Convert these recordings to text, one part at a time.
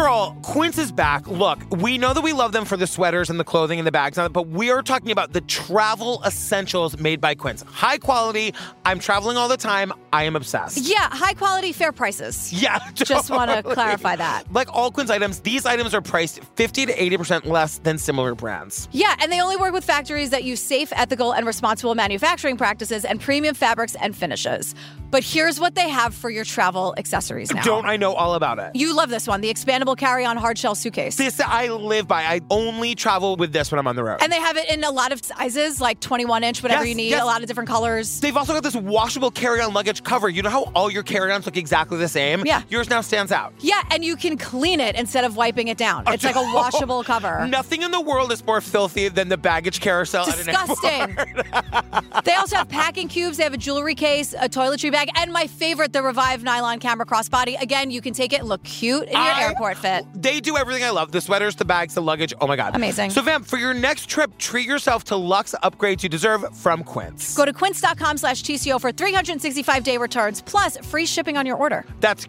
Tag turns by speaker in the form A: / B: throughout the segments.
A: Girl, Quince is back. Look, we know that we love them for the sweaters and the clothing and the bags, but we are talking about the travel essentials made by Quince. High quality. I'm traveling all the time. I am obsessed.
B: Yeah, high quality, fair prices.
A: Yeah, totally.
B: Just want to clarify that.
A: Like all Quince items, these items are priced 50 to 80% less than similar brands.
B: Yeah, and they only work with factories that use safe, ethical, and responsible manufacturing practices and premium fabrics and finishes. But here's what they have for your travel accessories now.
A: Don't I know all about it?
B: You love this one, the expandable carry-on hard shell suitcase.
A: This I live by. I only travel with this when I'm on the road.
B: And they have it in a lot of sizes, like 21-inch, whatever you need, a lot of different colors.
A: They've also got this washable carry-on luggage cover. You know how all your carry-ons look exactly the same?
B: Yeah.
A: Yours now stands out.
B: Yeah, and you can clean it instead of wiping it down. It's like a washable cover.
A: Nothing in the world is more filthy than the baggage carousel at an airport.
B: Disgusting. They also have packing cubes. They have a jewelry case, a toiletry bag, and my favorite, the Revive nylon camera crossbody. Again, you can take it and look cute in your airport fit.
A: They do everything I love. The sweaters, the bags, the luggage. Oh my God.
B: Amazing.
A: So Vamp, for your next trip, treat yourself to luxe upgrades you deserve from Quince.
B: Go to quince.com/TCO for 365-day returns, plus free shipping on your order.
A: That's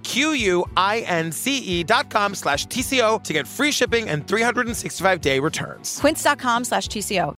A: QUINCE.com/TCO to get free shipping and 365-day returns.
B: Quince.com/TCO.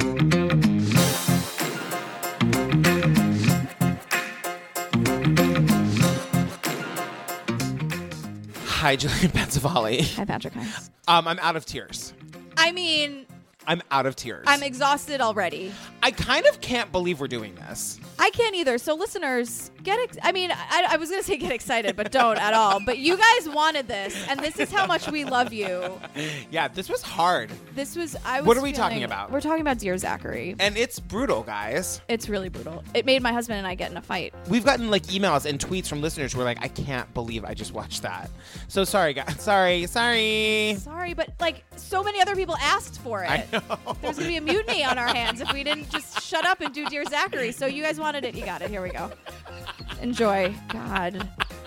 A: Hi, Jillian Pensavali.
B: Hi, Patrick.
A: I'm out of tears.
B: I mean,
A: I'm out of tears.
B: I'm exhausted already.
A: I kind of can't believe we're doing this.
B: I can't either. So listeners, I was going to say get excited, but don't at all. But you guys wanted this, and this is how much we love you.
A: Yeah, this was hard.
B: What
A: are we talking about?
B: We're talking about Dear Zachary.
A: And it's brutal, guys.
B: It's really brutal. It made my husband and I get in a fight.
A: We've gotten emails and tweets from listeners who are like, I can't believe I just watched that. So sorry, guys. Sorry.
B: Sorry, but so many other people asked for it.
A: I know.
B: There's going to be a mutiny on our hands if we didn't just shut up and do Dear Zachary. So you guys wanted it. You got it. Here we go. Enjoy. God.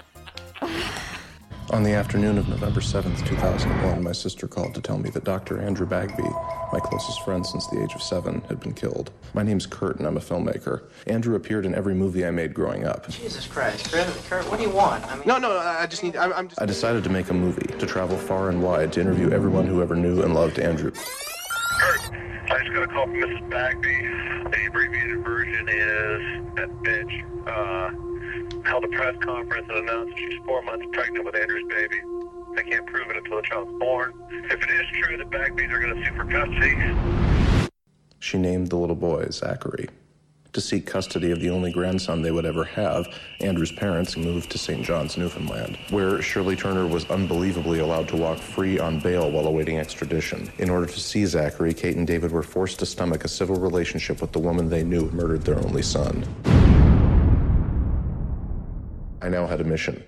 C: On the afternoon of November 7th, 2001, my sister called to tell me that Dr. Andrew Bagby, my closest friend since the age of 7, had been killed. My name's Kurt, and I'm a filmmaker. Andrew appeared in every movie I made growing up.
D: Jesus Christ, Kurt, what do you want? I
C: decided to make a movie, to travel far and wide, to interview everyone who ever knew and loved Andrew.
E: Kurt, I just got a call from Mrs. Bagby. The abbreviated version is that bitch held a press conference and announced that she's 4 months pregnant with Andrew's baby. They can't prove it until the child's born. If it is true, the Bagbys are going to sue for custody.
C: She named the little boy Zachary. To seek custody of the only grandson they would ever have, Andrew's parents moved to St. John's, Newfoundland, where Shirley Turner was unbelievably allowed to walk free on bail while awaiting extradition. In order to see Zachary, Kate and David were forced to stomach a civil relationship with the woman they knew murdered their only son. I now had a mission.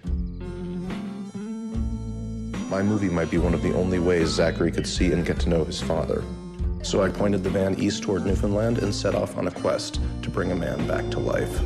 C: My movie might be one of the only ways Zachary could see and get to know his father. So I pointed the van east toward Newfoundland and set off on a quest to bring a man back to life.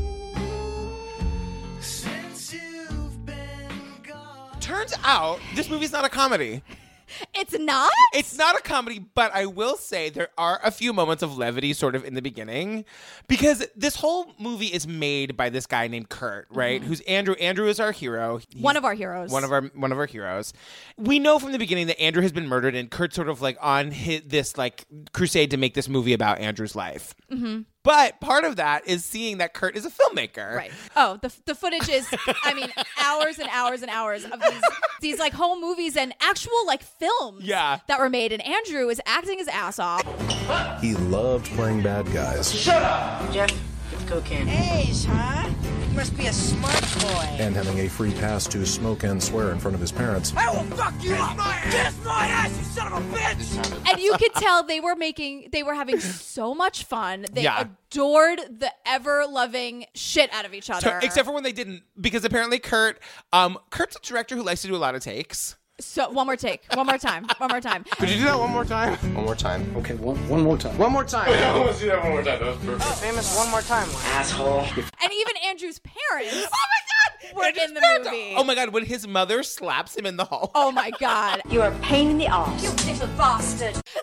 A: Turns out, this movie's not a comedy.
B: It's not?
A: It's not a comedy, but I will say there are a few moments of levity sort of in the beginning because this whole movie is made by this guy named Kurt, right? Mm-hmm. Who's Andrew. Andrew is our hero.
B: One of our heroes.
A: One of our heroes. We know from the beginning that Andrew has been murdered and Kurt's sort of on this crusade to make this movie about Andrew's life. Mm-hmm. But part of that is seeing that Kurt is a filmmaker.
B: Right. Oh, the footage is, hours and hours and hours of these home movies and actual films that were made. And Andrew is acting his ass off.
C: He loved playing bad guys.
D: Shut up! Jeff, get the cocaine.
F: Hey, huh? You must be a smart boy.
C: And having a free pass to smoke and swear in front of his parents.
F: I will fuck you up! Kiss my ass, you son of a bitch!
B: And you could tell they were having so much fun. They adored the ever-loving shit out of each other.
A: Except for when they didn't, because apparently Kurt's a director who likes to do a lot of takes.
B: So one more take. One more time.
A: Could you do that one more time?
C: One more time.
G: Okay, one more time.
E: One more time. Let's do that one more time. That was perfect.
D: Famous one more time, asshole.
B: And even Andrew's parents.
A: Oh my God!
B: Were in the movie.
A: Oh my God! When his mother slaps him in the hall.
B: Oh my God!
H: You're a pain in the arse.
F: You little bastard.
B: And the father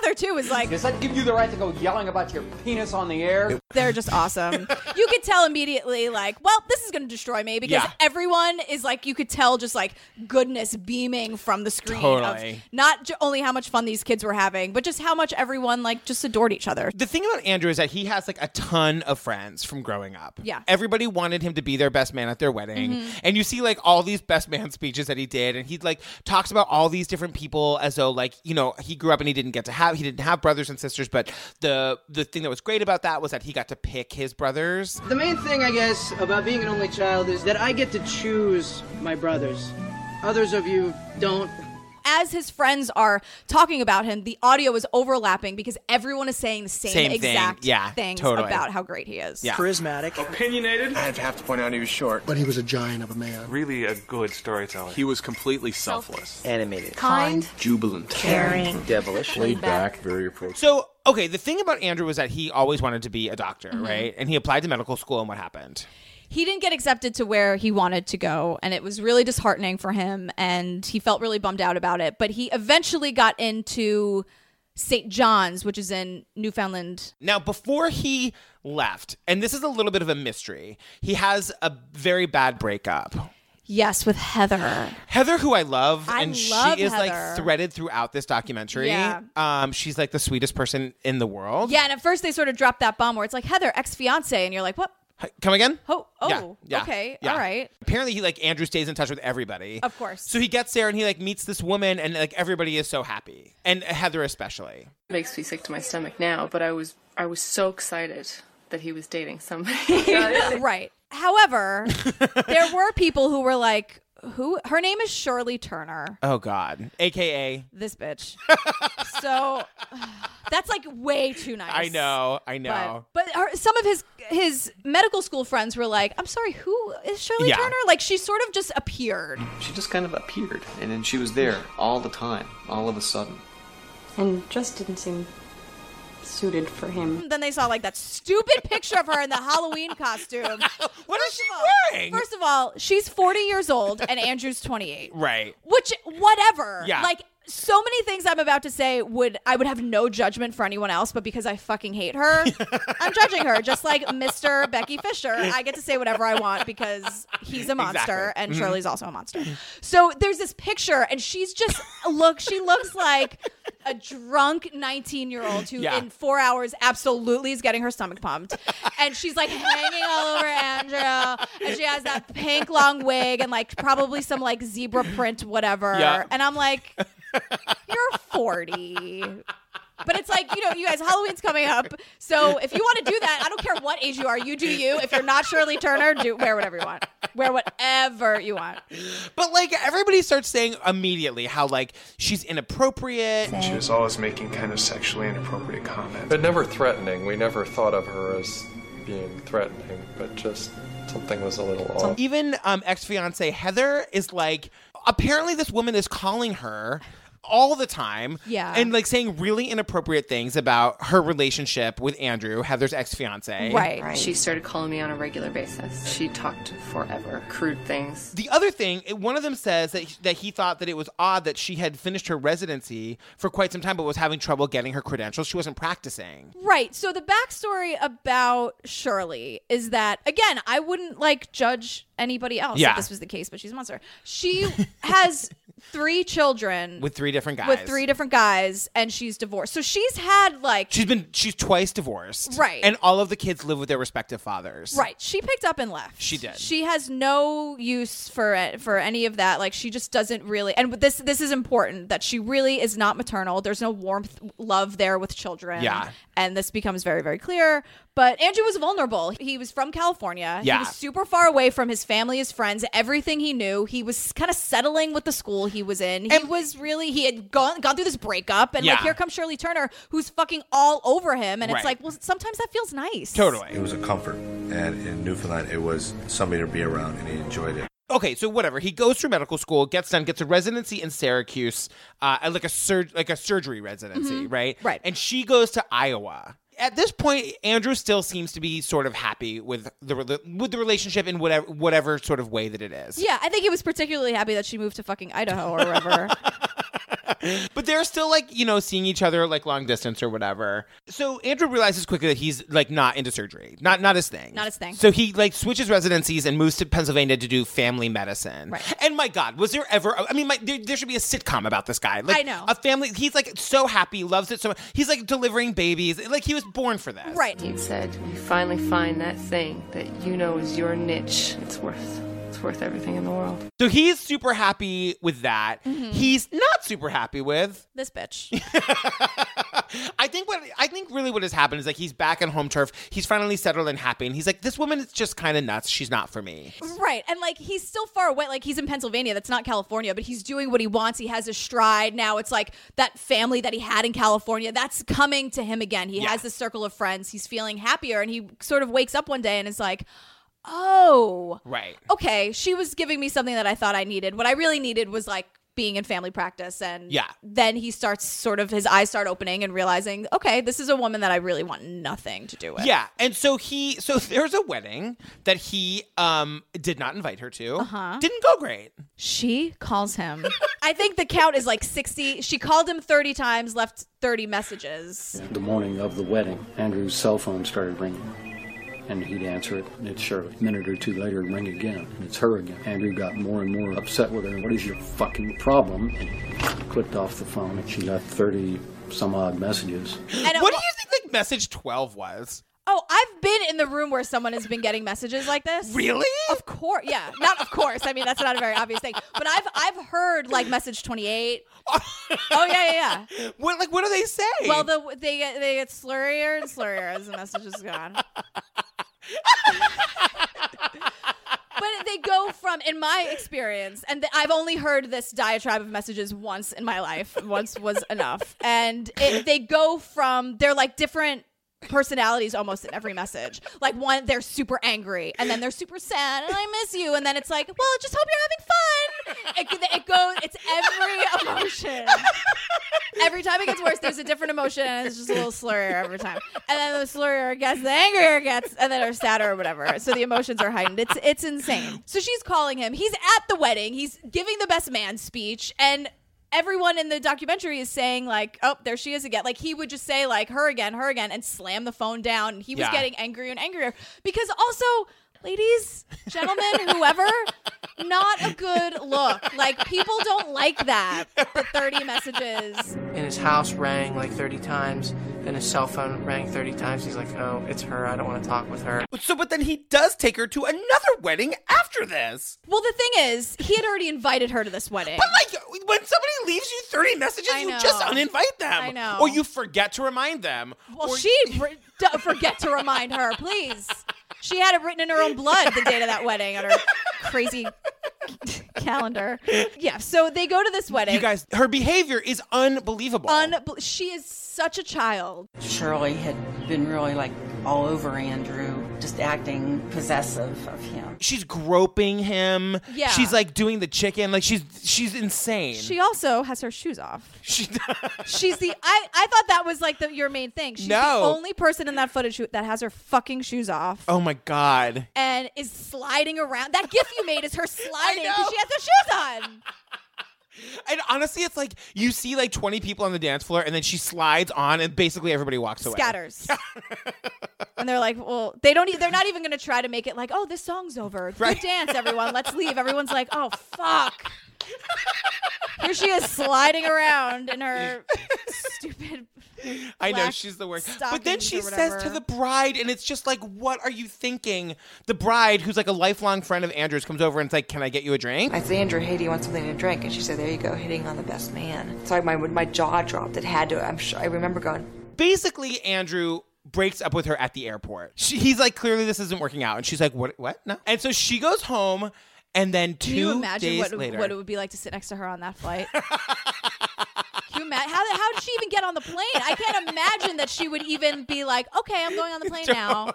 B: mother too is like,
G: does that give you the right to go yelling about your penis on the air?
B: They're just awesome. You could tell immediately, like, well, this is going to destroy me because everyone is like, you could tell just like goodness beaming from the screen.
A: Totally.
B: Of not only how much fun these kids were having, but just how much everyone like just adored each other.
A: The thing about Andrew is that he has like a ton of friends from growing up.
B: Yeah.
A: Everybody wanted him to be their best man at their wedding. And you see like all these best man speeches that he did. And he like talks about all these different people as though like, you know, he grew up and he didn't have brothers and sisters. But the thing that was great about that was that he got to pick his brothers.
H: The main thing, I guess, about being an only child is that I get to choose my brothers. Others of you don't.
B: As his friends are talking about him, the audio is overlapping because everyone is saying the same exact things about how great he is.
H: Yeah. Charismatic.
I: Opinionated.
C: I'd have to point out he was short.
I: But he was a giant of a man.
J: Really a good storyteller.
K: He was completely selfless.
L: Animated.
C: Kind.
L: Jubilant.
C: Caring.
L: Devilish.
C: Laid back. Very approachable.
A: So, okay, the thing about Andrew was that he always wanted to be a doctor, right? And he applied to medical school, and what happened?
B: He didn't get accepted to where he wanted to go, and it was really disheartening for him, and he felt really bummed out about it. But he eventually got into St. John's, which is in Newfoundland.
A: Now, before he left, and this is a little bit of a mystery, he has a very bad breakup.
B: Yes, with Heather.
A: Heather, who I love, and
B: she
A: is
B: Heather.
A: Like threaded throughout this documentary.
B: Yeah.
A: She's like the sweetest person in the world.
B: Yeah, and at first they sort of dropped that bomb where it's like, Heather, ex-fiance, and you're like, what?
A: Come again?
B: Yeah. Okay, all right.
A: Apparently, he like Andrew stays in touch with everybody.
B: Of course.
A: So he gets there and he like meets this woman, and like everybody is so happy, and Heather especially.
M: It makes me sick to my stomach now, but I was so excited that he was dating somebody.
B: Right. However, there were people who were like, who? Her name is Shirley Turner.
A: Oh God, AKA
B: this bitch. So that's like way too nice.
A: I know.
B: But some of his medical school friends were like, "I'm sorry, who is Shirley Turner?" Like she sort of just appeared.
K: She just kind of appeared, and then she was there all the time, all of a sudden,
N: and just didn't seem suited for him.
B: Then they saw like that stupid picture of her in the Halloween costume.
A: What is she wearing?
B: First of all, she's 40 years old and Andrew's 28.
A: Right.
B: Which, whatever.
A: Yeah.
B: Like, so many things I'm about to say I would have no judgment for anyone else, but because I fucking hate her, I'm judging her. Just like Mr. Becky Fisher, I get to say whatever I want because he's a monster and Shirley's also a monster. So there's this picture and she's just she looks like a drunk 19-year-old who in 4 hours absolutely is getting her stomach pumped. And she's like hanging all over Andrew, and she has that pink long wig and like probably some like zebra print whatever. Yeah. And I'm like, you're 40. But it's like, you guys, Halloween's coming up. So if you want to do that, I don't care what age you are. You do you. If you're not Shirley Turner, wear whatever you want. Wear whatever you want.
A: But like everybody starts saying immediately how like she's inappropriate.
K: She was always making kind of sexually inappropriate comments. But never threatening. We never thought of her as being threatening, but just something was a little off.
A: Even ex-fiance Heather is like, apparently this woman is calling her all the time.
B: Yeah.
A: And like saying really inappropriate things about her relationship with Andrew, Heather's ex-fiance.
B: Right.
M: She started calling me on a regular basis. She talked forever. Crude things.
A: The other thing, one of them says that he thought that it was odd that she had finished her residency for quite some time but was having trouble getting her credentials. She wasn't practicing.
B: Right. So the backstory about Shirley is that, again, I wouldn't like judge anybody else if this was the case, but she's a monster. She has 3 children
A: with 3 different guys.
B: And she's divorced. So she's had like
A: she's twice divorced.
B: Right.
A: And all of the kids live with their respective fathers.
B: Right. She picked up and left.
A: She did.
B: She has no use for any of that. Like she just doesn't really, and this is important, that she really is not maternal. There's no warmth, love there with children.
A: Yeah.
B: And this becomes very, very clear. But Andrew was vulnerable. He was from California.
A: Yeah.
B: He was super far away from his family, his friends, everything he knew. He was kind of settling with the school he was in. He had gone through this breakup, and like here comes Shirley Turner, who's fucking all over him. And it's like, well, sometimes that feels nice.
A: Totally.
C: It was a comfort. And in Newfoundland, it was somebody to be around, and he enjoyed it.
A: Okay, so whatever. He goes through medical school, gets a residency in Syracuse, like a surgery residency, right?
B: Right.
A: And she goes to Iowa. At this point, Andrew still seems to be sort of happy with the relationship in whatever sort of way that it is.
B: Yeah, I think he was particularly happy that she moved to fucking Idaho or wherever.
A: But they're still like, seeing each other like long distance or whatever. So Andrew realizes quickly that he's like not into surgery. Not his thing.
B: Not his thing.
A: So he like switches residencies and moves to Pennsylvania to do family medicine.
B: Right.
A: And my God, was there ever, there should be a sitcom about this guy. Like,
B: I know.
A: A family, he's like so happy, loves it so much. He's like delivering babies. Like he was born for this.
B: Right.
M: He said, when you finally find that thing that you know is your niche, it's worth everything in the world.
A: So he's super happy with that. Mm-hmm. He's not super happy with
B: this bitch.
A: I think really what has happened is like he's back on home turf. He's finally settled and happy, and he's like, this woman is just kind of nuts. She's not for me.
B: Right. And like he's still far away. Like he's in Pennsylvania. That's not California, but he's doing what he wants. He has his stride. Now it's like that family that he had in California, that's coming to him again. He has this circle of friends. He's feeling happier, and he sort of wakes up one day and is like, oh,
A: right.
B: Okay, she was giving me something that I thought I needed. What I really needed was like being in family practice. And then he starts his eyes start opening and realizing, okay, this is a woman that I really want nothing to do with.
A: Yeah. And so there's a wedding that he did not invite her to.
B: Uh-huh.
A: Didn't go great.
B: She calls him. I think the count is like 60. She called him 30 times, left 30 messages.
J: The morning of the wedding, Andrew's cell phone started ringing. And he'd answer it, and it's Shirley. A minute or two later, it'd ring again, and it's her again. Andrew got more and more upset with her. What is your fucking problem? And he clicked off the phone, and she left 30 some odd messages.
A: And what do you think like message 12 was?
B: Oh, I've been in the room where someone has been getting messages like this.
A: Really?
B: Of course. Yeah. Not of course. I mean, that's not a very obvious thing. But I've heard like message 28. Oh yeah.
A: What do they say?
B: Well, they get slurrier and slurrier as the message is gone. But they go from, in my experience, and I've only heard this diatribe of messages once in my life. Once was enough. And they go from, they're like different personalities almost in every message. Like one, they're super angry, and then they're super sad, and I miss you, and then it's like, well, just hope you're having fun. It goes, it's every emotion. Every time it gets worse, there's a different emotion, and it's just a little slurrier every time. And then the slurrier gets, the angrier it gets, and then or sadder or whatever. So the emotions are heightened. It's insane. So she's calling him. He's at the wedding. He's giving the best man speech, and everyone in the documentary is saying like, oh, there she is again. Like he would just say like her again, and slam the phone down. And he was getting angrier and angrier because also, ladies, gentlemen, whoever, not a good look. Like people don't like that. The 30 messages.
D: And his house rang like 30 times. Then his cell phone rang 30 times. He's like, oh, it's her. I don't want to talk with her.
A: So, but then he does take her to another wedding after this.
B: Well, the thing is, he had already invited her to this wedding.
A: But like, when somebody leaves you 30 messages, you just uninvite them.
B: I know.
A: Or you forget to remind them.
B: Well, forget to remind her, please. She had it written in her own blood the date of that wedding on her crazy calendar. Yeah, so they go to this wedding.
A: You guys, her behavior is unbelievable.
B: She is such a child.
L: Shirley had been really like all over Andrew, just acting possessive of him.
A: She's groping him.
B: Yeah.
A: She's like doing the chicken. Like she's insane.
B: She also has her shoes off.
A: She's
B: I thought that was like your main thing. She's the only person in that footage that has her fucking shoes off.
A: Oh my God.
B: And is sliding around. That gif you made is her sliding because she has her shoes on.
A: And honestly, it's like you see like 20 people on the dance floor, and then she slides on, and basically everybody walks away.
B: Scatters. And they're like, well, they're not even going to try to make it like, oh, this song's over. Right. Good dance, everyone. Let's leave. Everyone's like, oh, fuck. Here she is sliding around in her stupid.
A: I know, she's the worst. But then she says to the bride, and it's just like, what are you thinking? The bride, who's like a lifelong friend of Andrew's, comes over and it's like, can I get you a drink?
O: I said, Andrew, hey, do you want something to drink? And she said, there you go, hitting on the best man. So my jaw dropped. It had to. I remember going.
A: Basically, Andrew breaks up with her at the airport. He's like, clearly this isn't working out. And she's like, what? No. And so she goes home, and then 2 days later.
B: Can you imagine what it would be like to sit next to her on that flight? Can you imagine? How did she even get on the plane? I can't imagine that she would even be like, okay, I'm going on the plane now.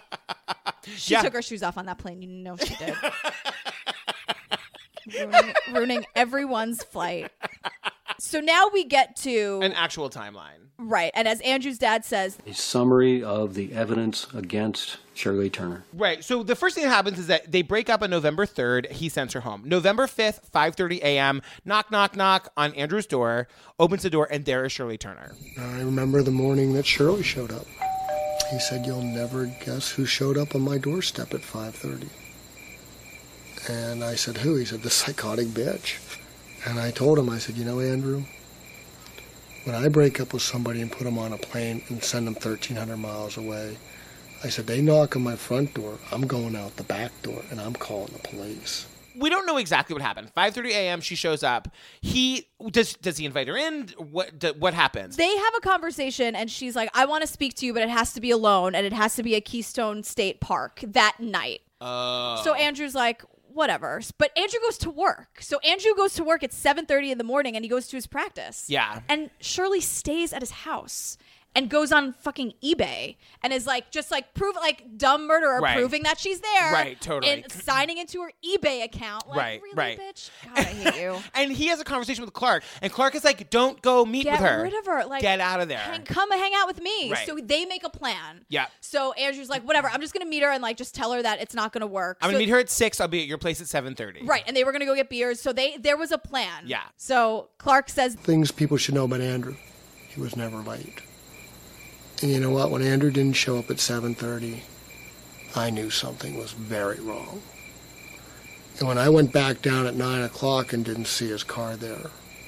B: She took her shoes off on that plane. You know she did. Ruining everyone's flight. So now we get to
A: an actual timeline.
B: Right. And as Andrew's dad says,
J: a summary of the evidence against Shirley Turner.
A: Right. So the first thing that happens is that they break up on November 3rd. He sends her home. November 5th, 5:30 a.m., knock, knock, knock on Andrew's door, opens the door, and there is Shirley Turner.
I: I remember the morning that Shirley showed up. He said, "You'll never guess who showed up on my doorstep at 5:30. And I said, "Who?" He said, "The psychotic bitch." And I told him, I said, "You know, Andrew, when I break up with somebody and put them on a plane and send them 1,300 miles away, I said, they knock on my front door, I'm going out the back door, and I'm calling the police."
A: We don't know exactly what happened. 5:30 a.m. she shows up. Does he invite her in? What happens?
B: They have a conversation, and she's like, "I want to speak to you, but it has to be alone, and it has to be at Keystone State Park that night." So Andrew's like, whatever. But Andrew goes to work. So Andrew goes to work at 7:30 in the morning, and he goes to his practice.
A: Yeah.
B: And Shirley stays at his house and goes on fucking eBay and is like, just like prove like dumb murderer,
A: right.
B: proving that she's there.
A: Right, totally.
B: And signing into her eBay account. Like,
A: right,
B: really,
A: right.
B: bitch? God, I hate you.
A: And he has a conversation with Clark, and Clark is like, don't go meet with her.
B: Get rid of her. Like,
A: get out of there.
B: Come and hang out with me.
A: Right.
B: So they make a plan.
A: Yeah.
B: So Andrew's like, whatever, I'm just going to meet her and like just tell her that it's not going to work.
A: I'm going to meet her at 6. I'll be at your place at 7:30.
B: Right. And they were going to go get beers. So there was a plan.
A: Yeah.
B: So Clark says,
I: things people should know about Andrew. He was never late. And you know what? When Andrew didn't show up at 7:30, I knew something was very wrong. And when I went back down at 9 o'clock and didn't see his car there,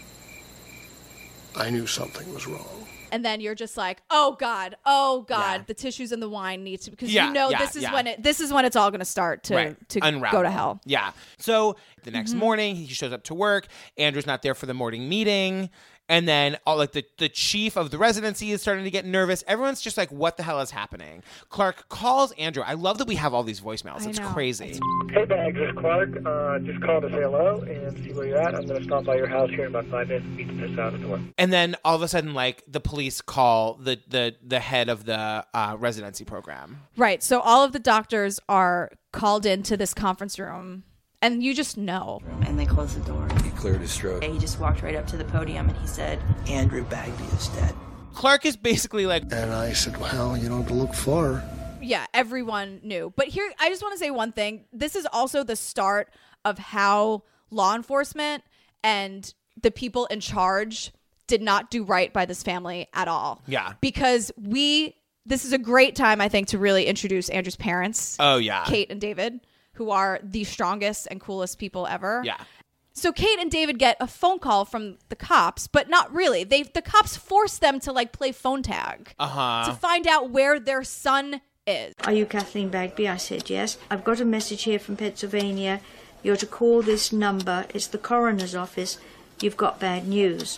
I: I knew something was wrong.
B: And then you're just like, oh God, the tissues and the wine need to, because this is when it's all going to start to
A: unravel.
B: go to hell.
A: Yeah. So the next morning, he shows up to work. Andrew's not there for the morning meeting. And then all like the chief of the residency is starting to get nervous. Everyone's just like, what the hell is happening? Clark calls Andrew. I love that we have all these voicemails. It's crazy.
P: Hey, Bags, it's Clark. Just called to say hello and see where you're at. I'm going to stop by your house here in about 5 minutes and meet you just out the door.
A: And then all of a sudden, like, the police call the head of the residency program.
B: Right. So all of the doctors are called into this conference room. And you just know.
Q: And they closed the door.
R: He cleared his throat.
Q: He just walked right up to the podium and he said,
R: Andrew Bagby is dead.
A: Clark is basically like...
I: And I said, well, you don't have to look far.
B: Yeah, everyone knew. But here, I just want to say one thing. This is also the start of how law enforcement and the people in charge did not do right by this family at all.
A: Yeah.
B: Because this is a great time, I think, to really introduce Andrew's parents.
A: Oh, yeah.
B: Kate and David, who are the strongest and coolest people ever.
A: Yeah.
B: So Kate and David get a phone call from the cops, but not really. The cops force them to like play phone tag to find out where their son is.
S: Are you Kathleen Bagby? I said yes. I've got a message here from Pennsylvania. You're to call this number. It's the coroner's office. You've got bad news.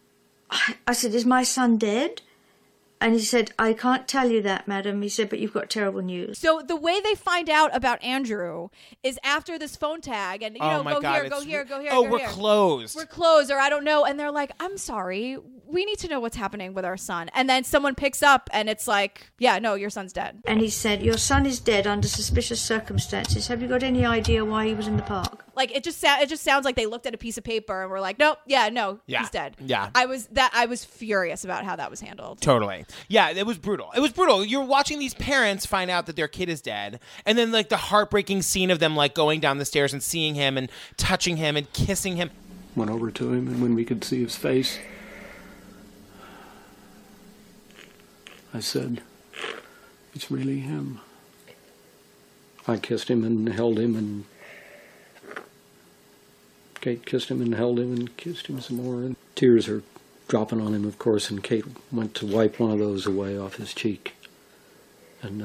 S: I said, is my son dead? And he said, I can't tell you that, madam. He said, but you've got terrible news.
B: So the way they find out about Andrew is after this phone tag and, go here.
A: Oh, we're closed.
B: We're closed, or I don't know. And they're like, I'm sorry. We need to know what's happening with our son. And then someone picks up and it's like, yeah, no, your son's dead.
S: And he said, your son is dead under suspicious circumstances. Have you got any idea why he was in the park?
B: Like, it just sounds like they looked at a piece of paper and were like, nope, he's dead.
A: Yeah.
B: I was furious about how that was handled.
A: Totally. Yeah, it was brutal. It was brutal. You're watching these parents find out that their kid is dead, and then like the heartbreaking scene of them like going down the stairs and seeing him and touching him and kissing him.
J: Went over to him, and when we could see his face, I said, it's really him. I kissed him and held him, and Kate kissed him and held him and kissed him some more. And tears are dropping on him, of course, and Kate went to wipe one of those away off his cheek. And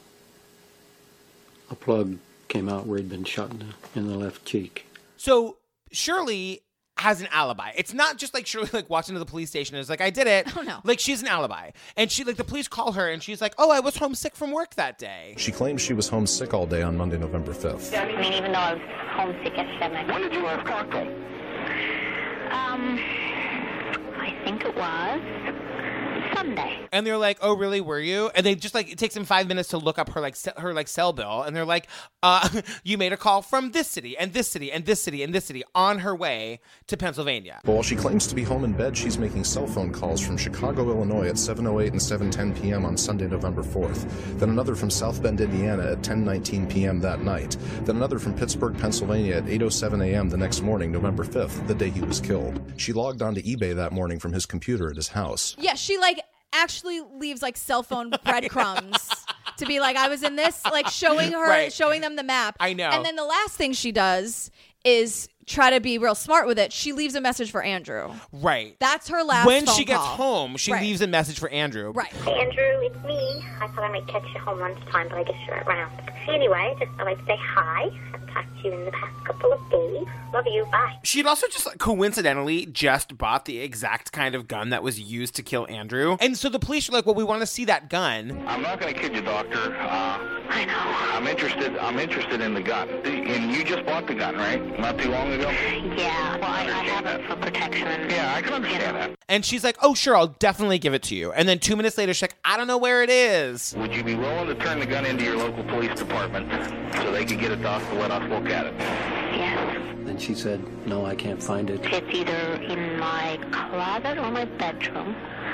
J: a plug came out where he'd been shot in the left cheek.
A: So Shirley has an alibi. It's not just like Shirley like walks into the police station and is like, I did it.
B: Oh, no.
A: Like, she's an alibi. And she, like, the police call her and she's like, oh, I was homesick from work that day.
C: She claims she was homesick all day on Monday, November 5th.
T: I mean, even though I was homesick at 7.
E: When did you have cocktail?
T: I think it was Sunday.
A: And they're like, oh, really? Were you? And they just like, it takes them 5 minutes to look up her cell bill. And they're like, you made a call from this city and this city and this city and this city on her way to Pennsylvania.
C: But while she claims to be home in bed, she's making cell phone calls from Chicago, Illinois at 7:08 and 7:10 p.m. on Sunday, November 4th. Then another from South Bend, Indiana at 10:19 p.m. that night. Then another from Pittsburgh, Pennsylvania at 8:07 a.m. the next morning, November 5th, the day he was killed. She logged onto eBay that morning from his computer at his house.
B: Yeah, she like actually leaves like cell phone breadcrumbs to be like, I was in this, like showing them the map.
A: I know.
B: And then the last thing she does is try to be real smart with it. She leaves a message for Andrew.
A: Right.
B: That's her last
A: When
B: phone
A: she gets
B: call.
A: home, she leaves a message for Andrew.
B: Right.
T: Hey, Andrew, it's me. I thought I might catch you home lunchtime, but I guess you're around. Anyway, just thought I'd say hi. I've talked to you in the past couple of days. Love you. Bye.
A: She'd also just coincidentally just bought the exact kind of gun that was used to kill Andrew. And so the police are like, well, we want to see that gun.
E: I'm not going to kid you, Doctor. I know. I'm interested in the gun. And you just bought the gun, right? Not too long ago?
T: Yeah, well, I have it for protection.
E: Yeah, I can understand that.
A: And she's like, oh, sure, I'll definitely give it to you. And then 2 minutes later, she's like, I don't know where it is.
E: Would you be willing to turn the gun into your local police department so they could get it to us to let us look at it?
T: Yes.
J: Then she said, no, I can't find it.
T: It's either in my closet or my bedroom,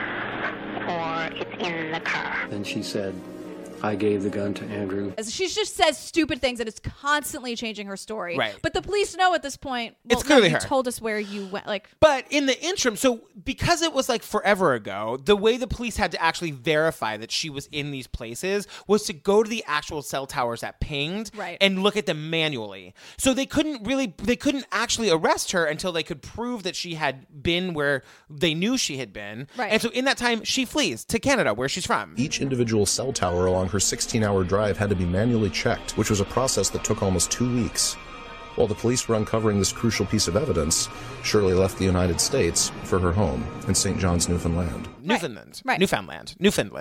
T: or it's in the car.
J: Then she said, I gave the gun to Andrew.
B: She just says stupid things and is constantly changing her story.
A: Right.
B: But the police know at this point, well,
A: It's clearly
B: you
A: her.
B: told us where you went. Like,
A: But in the interim, so because it was like forever ago, the way the police had to actually verify that she was in these places was to go to the actual cell towers that pinged and look at them manually. So they couldn't actually arrest her until they could prove that she had been where they knew she had been.
B: Right.
A: And so in that time, she flees to Canada, where she's from.
C: Each individual cell tower along her 16-hour drive had to be manually checked, which was a process that took almost 2 weeks. While the police were uncovering this crucial piece of evidence, Shirley left the United States for her home in St. John's, Newfoundland.
A: Newfoundland.
B: Right.
A: Newfoundland.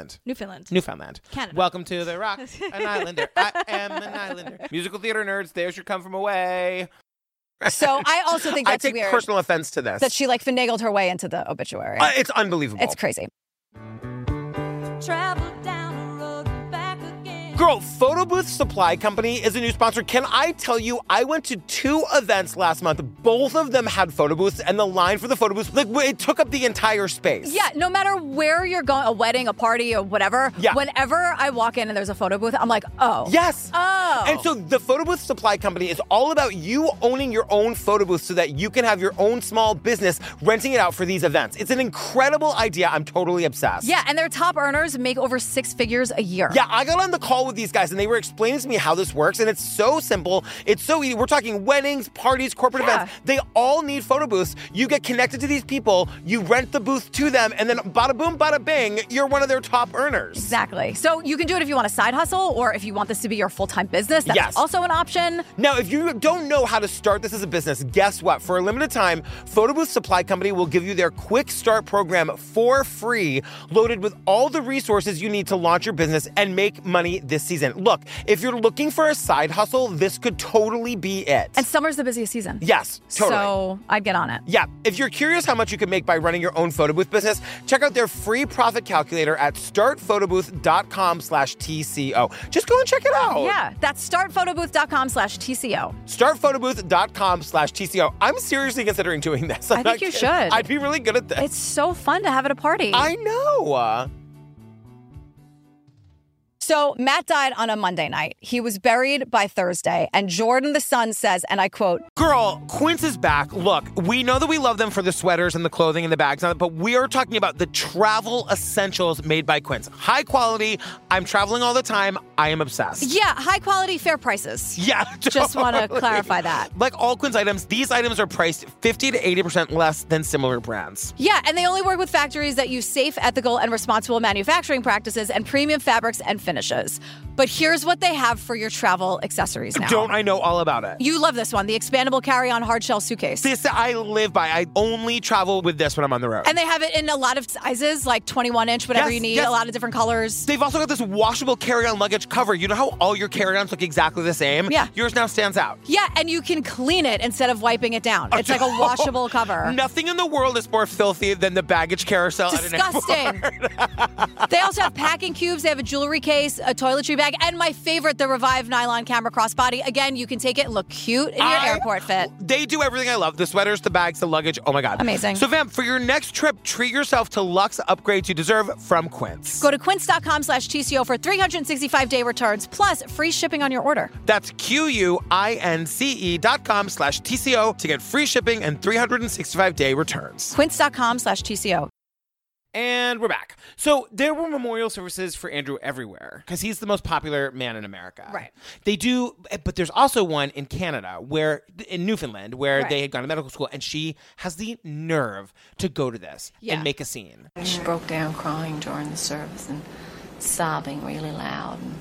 B: Canada.
A: Welcome to the rock, an islander. I am an islander. Musical theater nerds, there's your come from away.
U: So I also think that's
A: I take
U: weird
A: personal offense to this.
U: that she like finagled her way into the obituary.
A: It's unbelievable.
U: It's crazy.
A: Girl, Photo Booth Supply Company is a new sponsor. Can I tell you, I went to 2 events last month. Both of them had photo booths, and the line for the photo booths, like, it took up the entire space.
U: Yeah, no matter where you're going, a wedding, a party, or whatever, whenever I walk in and there's a photo booth, I'm like, oh.
A: Yes.
U: Oh.
A: And so the Photo Booth Supply Company is all about you owning your own photo booth so that you can have your own small business renting it out for these events. It's an incredible idea. I'm totally obsessed.
U: Yeah, and their top earners make over 6 figures a year.
A: Yeah, I got on the call with these guys and they were explaining to me how this works, and it's so simple. It's so easy. We're talking weddings, parties, corporate events. They all need photo booths. You get connected to these people, you rent the booth to them, and then bada boom, bada bing, you're one of their top earners.
U: Exactly. So you can do it if you want a side hustle or if you want this to be your full-time business. That's also an option.
A: Now, if you don't know how to start this as a business, guess what? For a limited time, Photo Booth Supply Company will give you their quick start program for free, loaded with all the resources you need to launch your business and make money this season. Look, if you're looking for a side hustle, this could totally be it.
U: And summer's the busiest season.
A: Yes, totally.
U: So I'd get on it.
A: Yeah, if you're curious how much you can make by running your own photo booth business, check out their free profit calculator at startphotobooth.com/TCO. Just go and check it out.
U: Yeah, that's startphotobooth.com/TCO.
A: Startphotobooth.com/TCO. I'm seriously considering doing this.
U: I think you should.
A: I'd be really good at this.
U: It's so fun to have at a party.
A: I know.
U: So Matt died on a Monday night. He was buried by Thursday. And Jordan the Sun says, and I quote,
A: Girl, Quince is back. Look, we know that we love them for the sweaters and the clothing and the bags, but we are talking about the travel essentials made by Quince. High quality. I'm traveling all the time. I am obsessed.
U: Yeah, high quality, fair prices.
A: Yeah,
U: Just want to clarify that.
A: Like all Quince items, these items are priced 50 to 80% less than similar brands.
U: Yeah, and they only work with factories that use safe, ethical, and responsible manufacturing practices and premium fabrics and finishes. finishes. But here's what they have for your travel accessories now.
A: Don't I know all about it?
U: You love this one, the expandable carry-on hard shell suitcase.
A: This I live by. I only travel with this when I'm on the road.
U: And they have it in a lot of sizes, like 21-inch, whatever you need, a lot of different colors.
A: They've also got this washable carry-on luggage cover. You know how all your carry-ons look exactly the same?
U: Yeah.
A: Yours now stands out.
U: Yeah, and you can clean it instead of wiping it down. It's like a washable cover.
A: Nothing in the world is more filthy than the baggage carousel
U: Disgusting.
A: at an airport.
U: They also have packing cubes. They have a jewelry case, a toiletry bag, and my favorite, the Revive nylon camera crossbody. Again, you can take it and look cute in your airport fit.
A: They do everything I love. The sweaters, the bags, the luggage. Oh my God.
U: Amazing.
A: So Vamp, for your next trip, treat yourself to luxe upgrades you deserve from Quince.
U: Go to quince.com/TCO for 365-day returns, plus free shipping on your order.
A: That's QUINCE.com/TCO to get free shipping and 365-day returns.
U: Quince.com/TCO.
A: And we're back. So there were memorial services for Andrew everywhere because he's the most popular man in America.
B: Right.
A: They do, but there's also one in Canada, in Newfoundland, where they had gone to medical school, and she has the nerve to go to this and make a scene.
Q: She broke down crying during the service and sobbing really loud. And,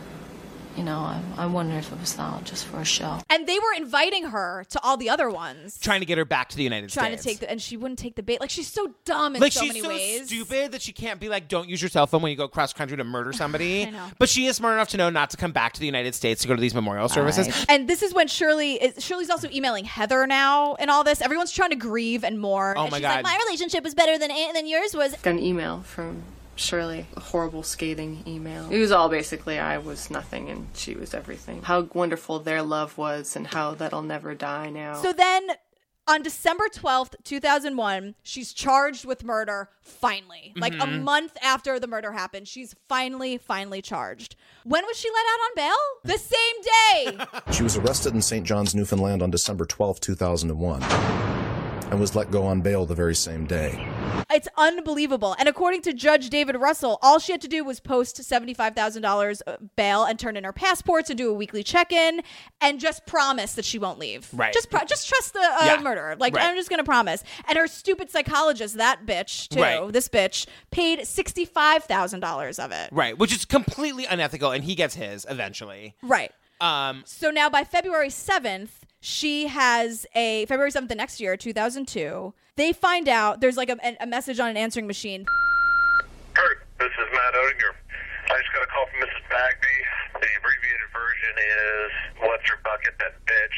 Q: I wonder if it was all just for a show.
B: And they were inviting her to all the other ones.
A: Trying to get her back to the United
B: Trying
A: States.
B: to take and she wouldn't take the bait. Like, she's so dumb in
A: like,
B: so many
A: she's
B: ways.
A: so stupid that she can't be like, don't use your cell phone when you go cross country to murder somebody.
B: I know.
A: But she is smart enough to know not to come back to the United States to go to these memorial services.
B: And this is when Shirley's also emailing Heather now and all this. Everyone's trying to grieve and mourn.
A: Oh
B: and
A: my
B: she's
A: God.
B: like, my relationship was better than yours was.
M: Got an email from Shirley, a horrible scathing email. It was all basically I was nothing and she was everything. How wonderful their love was and how that'll never die now.
B: So then on December 12th, 2001, she's charged with murder, finally. Like a month after the murder happened, she's finally charged. When was she let out on bail? The same day.
C: She was arrested in St. John's, Newfoundland on December 12, 2001, and was let go on bail the very same day.
B: It's unbelievable. And according to Judge David Russell, all she had to do was post $75,000 bail and turn in her passports and do a weekly check-in and just promise that she won't leave.
A: Right.
B: Just trust the murderer. Like, I'm just going to promise. And her stupid psychologist, that bitch, too, this bitch, paid $65,000 of it.
A: Right, which is completely unethical, and he gets his eventually.
B: Right. So now by February 7th, she has February 7th the next year, 2002, they find out there's like a message on an answering machine.
E: Kurt, this is Matt Odinger. I just got a call from Mrs. Bagby. The abbreviated version is, what's her bucket, that bitch,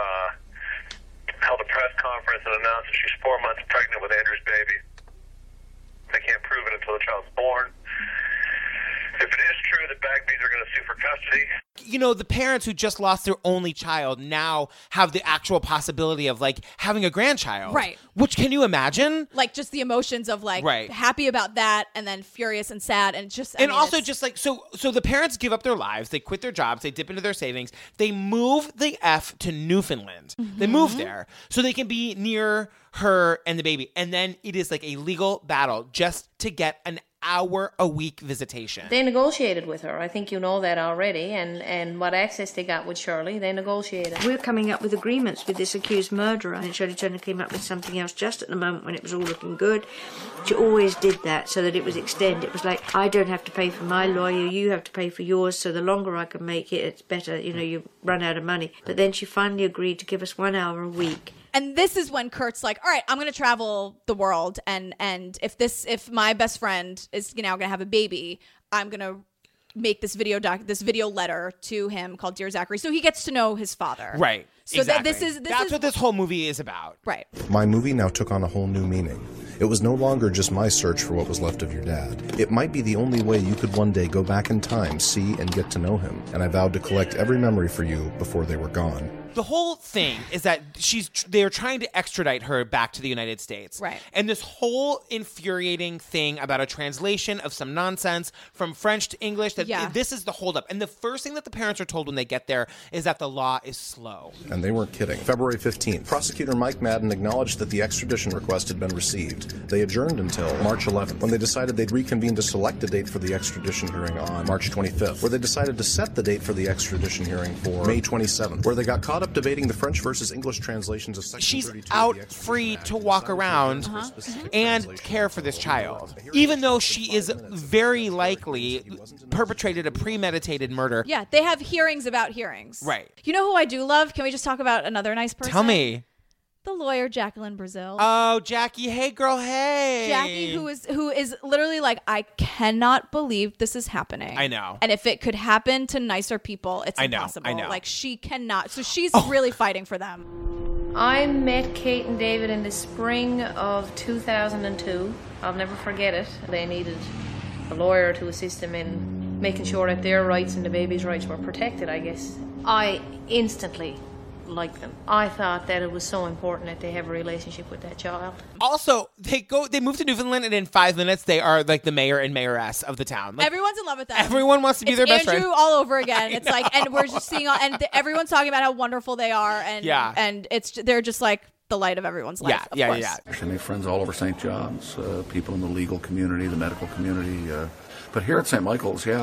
E: held a press conference and announced that she's 4 months pregnant with Andrew's baby. They can't prove it until the child's born. If it is true that Bagby's are going to sue for custody.
A: The parents who just lost their only child now have the actual possibility of like having a grandchild.
B: Right.
A: Which, can you imagine?
B: Like, just the emotions of like happy about that and then furious and sad and just.
A: So the parents give up their lives, they quit their jobs, they dip into their savings, they move the F to Newfoundland. They move there so they can be near her and the baby. And then it is like a legal battle just to get an hour-a-week visitation.
F: They negotiated with her. I think you know that already. And what access they got with Shirley, they negotiated.
S: We're coming up with agreements with this accused murderer, and Shirley Turner came up with something else just at the moment when it was all looking good. She always did that so that it was extended. It was like, I don't have to pay for my lawyer, you have to pay for yours, so the longer I can make it, it's better. You run out of money. But then she finally agreed to give us 1 hour a week.
B: And this is when Kurt's like, all right, I'm going to travel the world. And if my best friend is now going to have a baby, I'm going to make this video letter to him called Dear Zachary. So he gets to know his father.
A: Right.
B: So
A: exactly.
B: That's
A: what this whole movie is about.
B: Right.
C: My movie now took on a whole new meaning. It was no longer just my search for what was left of your dad. It might be the only way you could one day go back in time, see, and get to know him. And I vowed to collect every memory for you before they were gone.
A: The whole thing is that they're trying to extradite her back to the United States.
B: Right.
A: And this whole infuriating thing about a translation of some nonsense from French to English, this is the holdup. And the first thing that the parents are told when they get there is that the law is slow.
C: And they weren't kidding. February 15th, prosecutor Mike Madden acknowledged that the extradition request had been received. They adjourned until March 11th, when they decided they'd reconvene to select a date for the extradition hearing on March 25th, where they decided to set the date for the extradition hearing for May 27th, where they got caught up debating the French versus English translations of Section
A: She's
C: 32
A: out
C: of the
A: free to walk around and care for this child, even though she is very likely perpetrated a premeditated murder.
B: Yeah, they have hearings about hearings.
A: Right.
B: You know who I do love? Can we just talk about another nice person?
A: Tell me.
B: The lawyer, Jacqueline Brazil.
A: Oh, Jackie. Hey, girl. Hey.
B: Jackie, who is literally like, I cannot believe this is happening.
A: I know.
B: And if it could happen to nicer people, it's impossible.
A: I know.
B: Like, she cannot. So she's really fighting for them.
F: I met Kate and David in the spring of 2002. I'll never forget it. They needed a lawyer to assist them in making sure that their rights and the baby's rights were protected, I guess. I instantly liked them. I thought that it was so important that they have a relationship with that child.
A: Also, they move to Newfoundland, and in 5 minutes, they are like the mayor and mayoress of the town. Like,
B: everyone's in love with them.
A: Everyone wants to be their best friend.
B: Andrew all over again. It's like, and we're just seeing, everyone's talking about how wonderful they are, and and they're just like the light of everyone's life.
G: Yeah. She made friends all over St. John's, people in the legal community, the medical community. But here at St. Michael's, they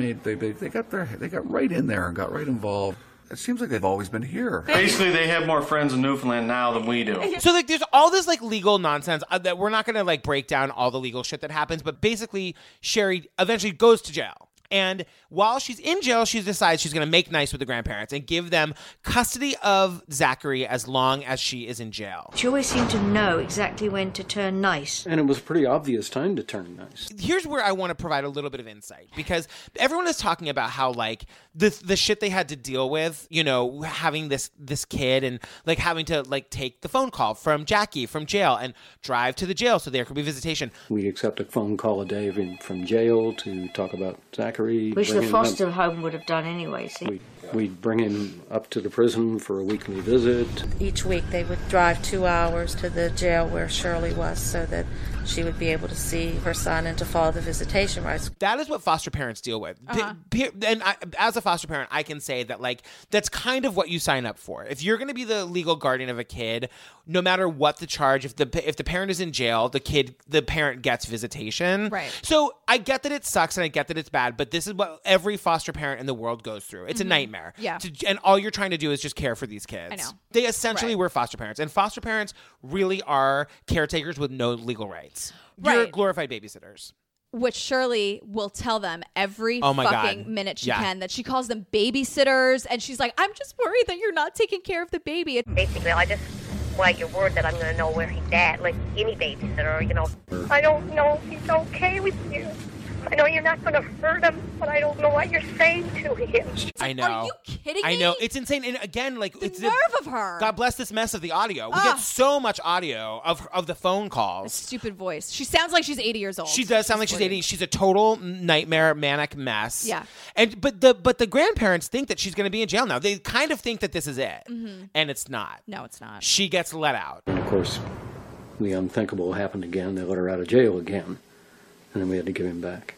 G: got right in there and got right involved. It seems like they've always been here.
V: Basically, they have more friends in Newfoundland now than we do.
A: So, like, there's all this, like, legal nonsense that we're not going to, like, break down all the legal shit that happens. But basically, Sherry eventually goes to jail. And while she's in jail, she decides she's going to make nice with the grandparents and give them custody of Zachary as long as she is in jail.
S: She always seemed to know exactly when to turn nice.
J: And it was a pretty obvious time to turn nice.
A: Here's where I want to provide a little bit of insight, because everyone is talking about how, like, the shit they had to deal with, you know, having this kid and, like, having to, like, take the phone call from Jackie from jail and drive to the jail so there could be visitation.
J: We accept a phone call a day from jail to talk about Zachary.
S: Which the foster home would have done anyway, see?
J: We'd bring him up to the prison for a weekly visit.
F: Each week they would drive 2 hours to the jail where Shirley was so that she would be able to see her son and to follow the visitation rights.
A: That is what foster parents deal with. And as a foster parent, I can say that, like, that's kind of what you sign up for. If you're going to be the legal guardian of a kid, no matter what the charge, if the parent is in jail, the parent gets visitation.
B: Right.
A: So I get that it sucks and I get that it's bad, but this is what every foster parent in the world goes through. It's a nightmare.
B: Yeah.
A: And all you're trying to do is just care for these kids.
B: I know.
A: They essentially were foster parents, and foster parents really are caretakers with no legal rights. You're
B: Right.
A: glorified babysitters.
B: Which Shirley will tell them every
A: Oh my
B: fucking
A: God.
B: minute she
A: Yeah.
B: can, that she calls them babysitters, and she's like, I'm just worried that you're not taking care of the baby.
T: Basically, I just want your word that I'm going to know where he's at, like any babysitter, you know. I don't know if he's okay with you. I know you're not going to hurt him, but I don't know what you're saying to him.
A: I know.
B: Are you kidding me?
A: I know. It's insane. And again, like,
B: The
A: it's
B: nerve of her.
A: God bless this mess of the audio. We get so much audio of the phone calls.
B: Stupid voice. She sounds like she's 80 years old.
A: She does sound like she's 80. She's a total nightmare, manic mess.
B: Yeah.
A: But the grandparents think that she's going to be in jail now. They kind of think that this is it, and it's not.
B: No, it's not.
A: She gets let out.
J: And of course, the unthinkable happened again. They let her out of jail again, and then we had to give him back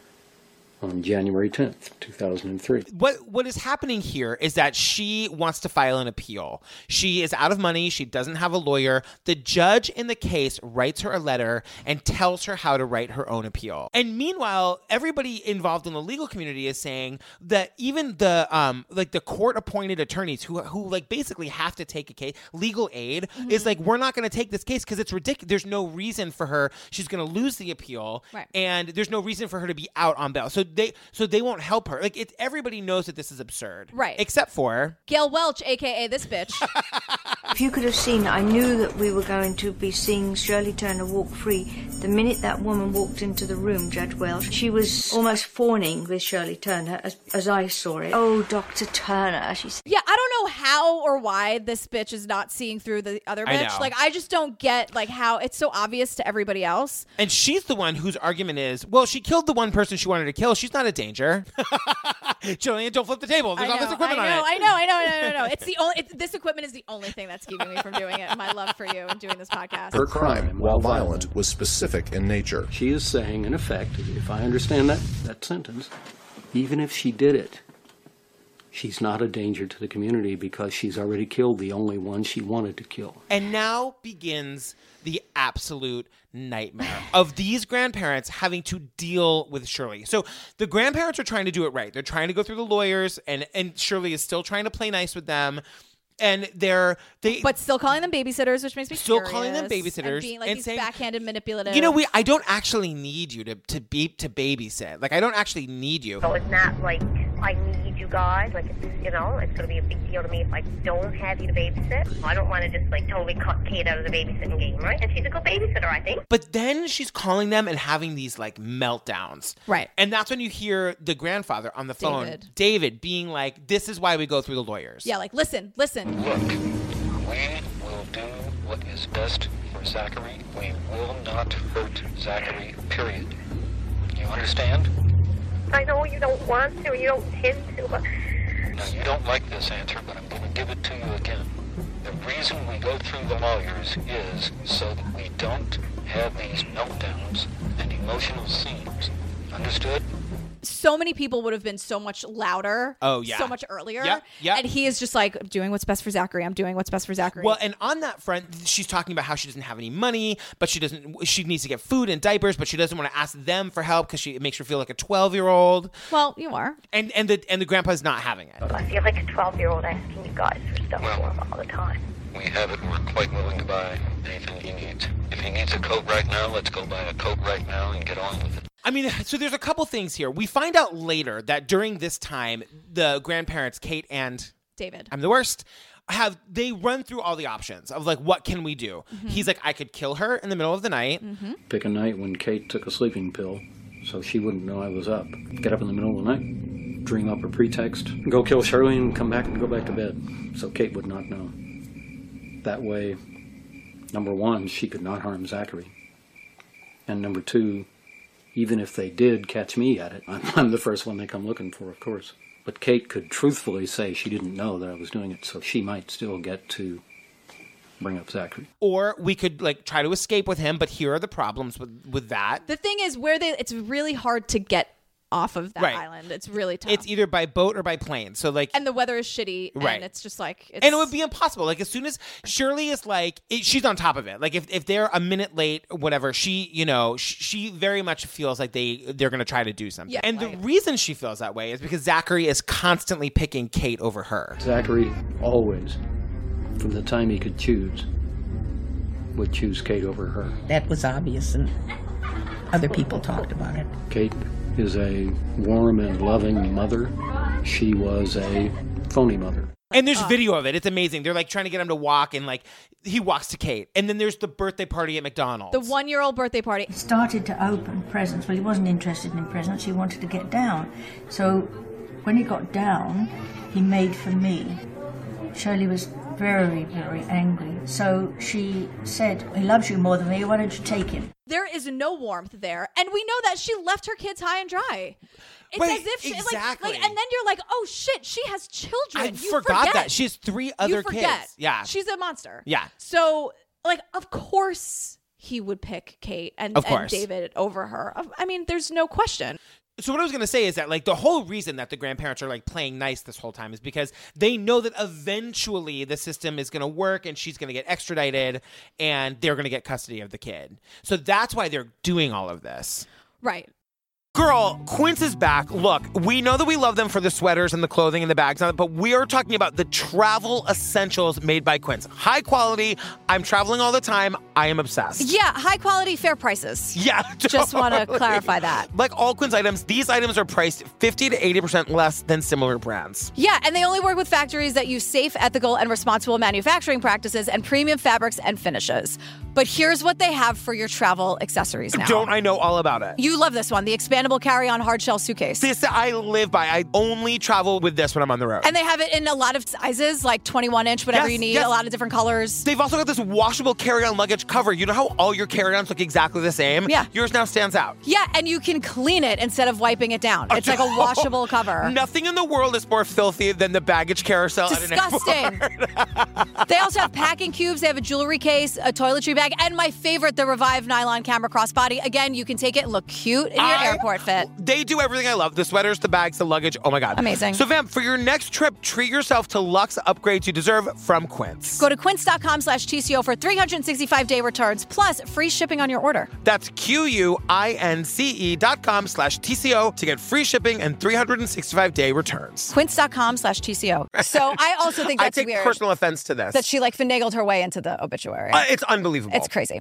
J: on January 10th, 2003.
A: What is happening here is that she wants to file an appeal. She is out of money. She doesn't have a lawyer. The judge in the case writes her a letter and tells her how to write her own appeal. And meanwhile, everybody involved in the legal community is saying that even the court-appointed attorneys who like basically have to take a case, legal aid, is like, we're not going to take this case because it's ridiculous. There's no reason for her. She's going to lose the appeal,
B: right.
A: And there's no reason for her to be out on bail. So they won't help her. Like, everybody knows that this is absurd.
B: Right.
A: Except for
B: Gail Welch, a.k.a. this bitch.
S: If you could have seen, I knew that we were going to be seeing Shirley Turner walk free. The minute that woman walked into the room, Judge Welch, she was almost fawning with Shirley Turner as I saw it. Oh, Dr. Turner, she said.
B: Yeah, I don't know how or why this bitch is not seeing through the other
A: I
B: bitch.
A: know.
B: Like, I just don't get, like, how it's so obvious to everybody else.
A: And she's the one whose argument is, well, she killed the one person she wanted to kill. She's not a danger. Jillian, don't flip the table. There's all this equipment on it.
B: I know. It's the only. This equipment is the only thing that's keeping me from doing it. My love for you and doing this podcast.
C: Her crime, while violent, was specific in nature.
J: She is saying, in effect, if I understand that sentence, even if she did it, She's not a danger to the community because she's already killed the only one she wanted to kill.
A: And now begins the absolute nightmare of these grandparents having to deal with Shirley. So the grandparents are trying to do it right. They're trying to go through the lawyers, and Shirley is still trying to play nice with them. And
B: but still calling them babysitters, which makes me
A: still
B: curious.
A: calling them babysitters
B: and being like
A: and
B: these
A: saying,
B: backhanded manipulative.
A: You know, I don't actually need you to babysit. Like, I don't actually need you.
T: So it's not like I need you guys. Like, it's going to be a big deal to me if I don't have you to babysit. I don't want to just like totally cut Kate out of the babysitting game, right? And she's a good babysitter, I think.
A: But then she's calling them and having these like meltdowns.
B: Right.
A: And that's when you hear the grandfather on the phone, David, being like, this is why we go through the lawyers.
B: Yeah, like, listen.
H: Look, we will do what is best for Zachary. We will not hurt Zachary, period. You understand?
T: I know you don't want to, you don't tend to, but...
H: Now, you don't like this answer, but I'm going to give it to you again. The reason we go through the lawyers is so that we don't have these meltdowns and emotional scenes. Understood?
B: So many people would have been so much louder.
A: Oh, yeah.
B: So much earlier.
A: Yep.
B: And he is just like, doing what's best for Zachary. I'm doing what's best for Zachary.
A: Well, and on that front, she's talking about how she doesn't have any money, but she needs to get food and diapers, but she doesn't want to ask them for help because it makes her feel like a 12-year-old.
B: Well, you are.
A: And the grandpa's not having it.
T: I feel like a 12-year-old asking you guys for stuff all the time.
H: We have it. We're quite willing to buy anything he needs. If he needs a coat right now, let's go buy a coat right now and get on with it.
A: I mean, so there's a couple things here. We find out later that during this time, the grandparents, Kate and
B: David,
A: I'm the worst, they run through all the options of like, what can we do? Mm-hmm. He's like, I could kill her in the middle of the night.
B: Mm-hmm.
J: Pick a night when Kate took a sleeping pill so she wouldn't know I was up. Get up in the middle of the night, dream up a pretext, go kill Shirley and come back and go back to bed so Kate would not know. That way, number one, she could not harm Zachary. And number two, even if they did catch me at it, I'm the first one they come looking for, of course. But Kate could truthfully say she didn't know that I was doing it, so she might still get to bring up Zachary.
A: Or we could like try to escape with him, but here are the problems with that.
B: The thing is, it's really hard to get off of that island. It's really tough.
A: It's either by boat or by plane. So like,
B: and the weather is shitty.
A: Right.
B: And it's just like,
A: and it would be impossible. Like as soon as Shirley is like, she's on top of it. Like if they're a minute late or whatever, she very much feels like they're going to try to do something.
B: Yeah,
A: and the reason she feels that way is because Zachary is constantly picking Kate over her.
J: Zachary always, from the time he could choose, would choose Kate over her.
N: That was obvious, and other people talked about it.
J: Kate is a warm and loving mother. She was a phony mother.
A: And there's video of it. It's amazing. They're like trying to get him to walk, and like he walks to Kate. And then there's the birthday party at McDonald's.
B: The 1-year-old birthday party.
S: He started to open presents, but he wasn't interested in presents. He wanted to get down. So when he got down, he made for me. Shirley was very, very angry. So she said, he loves you more than me. Why don't you take him?
B: There is no warmth there. And we know that she left her kids high and dry. It's
A: right,
B: as if she,
A: exactly.
B: like, and then you're like, oh shit, she has children.
A: I forgot that. She has 3 other kids. Yeah.
B: She's a monster.
A: Yeah.
B: So, like, of course he would pick Kate and David over her. I mean, there's no question.
A: So what I was going to say is that like the whole reason that the grandparents are like playing nice this whole time is because they know that eventually the system is going to work and she's going to get extradited and they're going to get custody of the kid. So that's why they're doing all of this.
B: Right.
A: Girl, Quince is back. Look, we know that we love them for the sweaters and the clothing and the bags, but we are talking about the travel essentials made by Quince. High quality. I'm traveling all the time. I am obsessed.
U: Yeah, high quality, fair prices.
A: Yeah, totally.
U: Just want to clarify that.
A: Like all Quince items, these items are priced 50 to 80% less than similar brands.
U: Yeah, and they only work with factories that use safe, ethical, and responsible manufacturing practices and premium fabrics and finishes. But here's what they have for your travel accessories now.
A: Don't I know all about it?
U: You love this one, the expandable carry-on hard shell suitcase.
A: This I live by. I only travel with this when I'm on the road.
U: And they have it in a lot of sizes, like 21-inch, whatever you need, a lot of different colors.
A: They've also got this washable carry-on luggage cover. You know how all your carry-ons look exactly the same?
U: Yeah.
A: Yours now stands out.
U: Yeah, and you can clean it instead of wiping it down. It's like a washable cover.
A: Nothing in the world is more filthy than the baggage carousel
U: Disgusting.
A: at an airport.
U: They also have packing cubes. They have a jewelry case, a toiletry bag, and my favorite, the Revive nylon camera crossbody. Again, you can take it and look cute in your airport airport fit.
A: They do everything I love. The sweaters, the bags, the luggage. Oh my God.
U: Amazing.
A: So fam, for your next trip, treat yourself to luxe upgrades you deserve from Quince.
U: Go to quince.com/TCO for 365-day returns plus free shipping on your order.
A: That's QUINCE.com/TCO to get free shipping and 365-day returns.
U: Quince.com/TCO. So I also think that's
A: I take
U: weird.
A: personal offense to this.
U: That she like finagled her way into the obituary.
A: It's unbelievable.
U: It's crazy.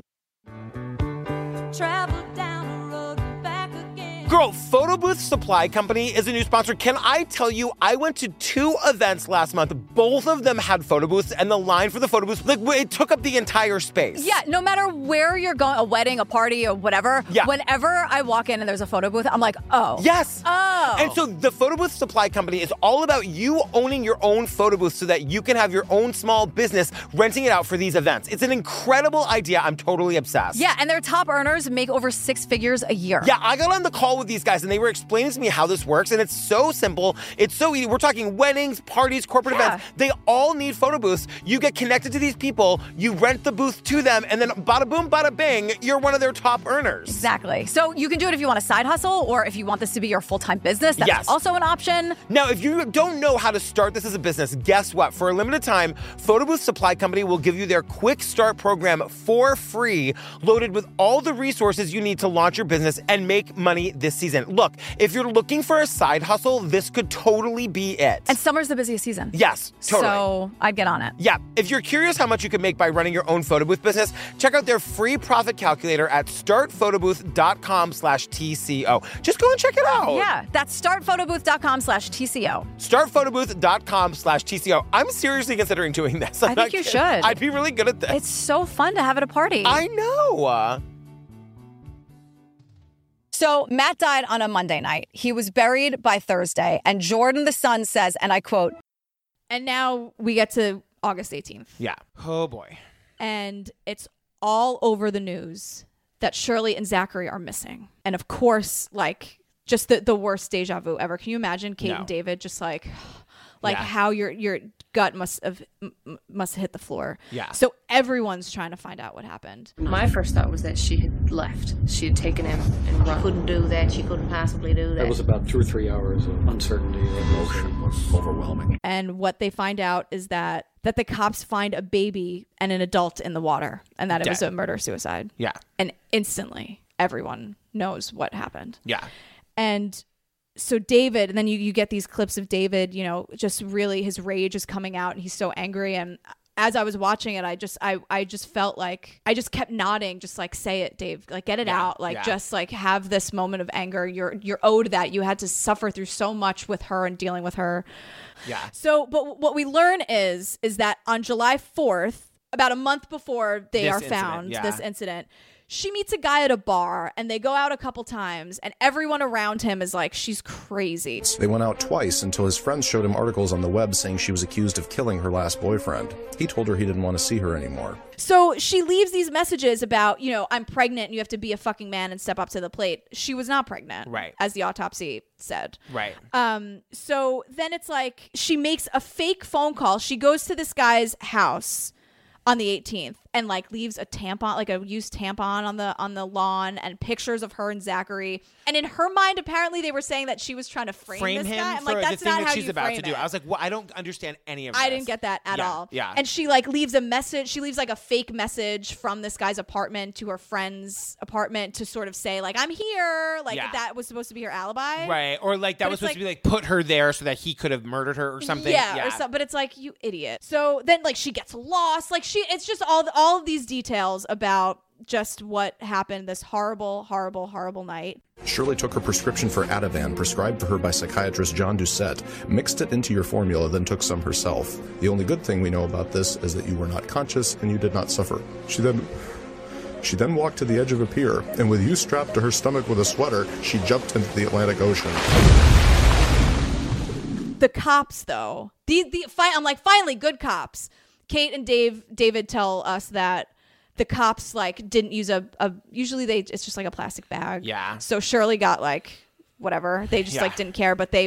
A: Girl, Photo Booth Supply Company is a new sponsor. Can I tell you, I went to 2 events last month. Both of them had photo booths, and the line for the photo booths, like, it took up the entire space.
U: Yeah, no matter where you're going, a wedding, a party, or whatever, whenever I walk in and there's a photo booth, I'm like, oh.
A: Yes.
U: Oh.
A: And so the Photo Booth Supply Company is all about you owning your own photo booth so that you can have your own small business renting it out for these events. It's an incredible idea. I'm totally obsessed.
U: Yeah, and their top earners make over 6 figures a year.
A: Yeah, I got on the call with these guys and they were explaining to me how this works, and it's so simple. It's so easy. We're talking weddings, parties, corporate events. They all need photo booths. You get connected to these people, you rent the booth to them, and then bada boom, bada bing, you're one of their top earners.
U: Exactly. So you can do it if you want a side hustle or if you want this to be your full-time business. That's also an option.
A: Now, if you don't know how to start this as a business, guess what? For a limited time, Photo Booth Supply Company will give you their Quick Start program for free, loaded with all the resources you need to launch your business and make money this season. Look, if you're looking for a side hustle, this could totally be it.
U: And summer's the busiest season.
A: Yes, totally.
U: So I'd get on it.
A: Yeah. If you're curious how much you can make by running your own photo booth business, check out their free profit calculator at startphotobooth.com/TCO. Just go and check it out.
U: Yeah, that's startphotobooth.com/TCO.
A: Startphotobooth.com/TCO. I'm seriously considering doing this.
U: I think you should.
A: I'd be really good at this.
U: It's so fun to have at a party.
A: I know.
U: So Matt died on a Monday night. He was buried by Thursday. And Jordan, the son, says, and I quote,
B: and now we get to August 18th.
A: Yeah. Oh, boy.
B: And it's all over the news that Shirley and Zachary are missing. And of course, like, just the worst deja vu ever. Can you imagine Kate and David just like how your gut must have hit the floor.
A: Yeah.
B: So everyone's trying to find out what happened.
F: My first thought was that she had left. She had taken him and run. She couldn't do that. She couldn't possibly do that.
J: That was about 2 or 3 hours of uncertainty.
G: Emotion was overwhelming.
B: And what they find out is that the cops find a baby and an adult in the water, and that it was a murder-suicide.
A: Yeah.
B: And instantly, everyone knows what happened.
A: Yeah.
B: And so David, and then you get these clips of David, you know, just really his rage is coming out and he's so angry. And as I was watching it, I just felt like I just kept nodding, just like, say it, Dave, like get it out. Like just like have this moment of anger. You're owed that. You had to suffer through so much with her and dealing with her.
A: Yeah.
B: So, but what we learn is that on July 4th, about a month before they are found, this incident, she meets a guy at a bar and they go out a couple times and everyone around him is like, she's crazy.
C: They went out twice until his friends showed him articles on the web saying she was accused of killing her last boyfriend. He told her he didn't want to see her anymore.
B: So she leaves these messages about, you know, I'm pregnant and you have to be a fucking man and step up to the plate. She was not pregnant.
A: Right.
B: As the autopsy said.
A: Right.
B: So then it's like she makes a fake phone call. She goes to this guy's house on the 18th and like leaves a tampon, like a used tampon on the lawn and pictures of her and Zachary. And in her mind, apparently they were saying that she was trying to frame this
A: him
B: guy. I'm
A: for
B: like,
A: the
B: that's
A: thing
B: not
A: that
B: how
A: she's
B: you
A: about
B: frame
A: to do.
B: it.
A: I was like, well, I don't understand any of this.
B: I didn't get that at all.
A: Yeah.
B: And she like leaves a message. She leaves like a fake message from this guy's apartment to her friend's apartment to sort of say like, I'm here. Like that was supposed to be her alibi.
A: Right. Or like that was supposed to be like put her there so that he could have murdered her or something.
B: Yeah. Or so, but it's like, you idiot. So then like she gets lost. Like it's just all of these details about just what happened this horrible, horrible, horrible night.
C: Shirley took her prescription for Ativan, prescribed to her by psychiatrist John Doucette, mixed it into your formula, then took some herself. The only good thing we know about this is that you were not conscious and you did not suffer. She then walked to the edge of a pier, and with you strapped to her stomach with a sweater, she jumped into the Atlantic Ocean.
B: The cops, though, I'm like, finally, good cops. Kate and David tell us that the cops like didn't use usually it's just like a plastic bag.
A: Yeah.
B: So Shirley got like whatever. They just like didn't care, but they wrapped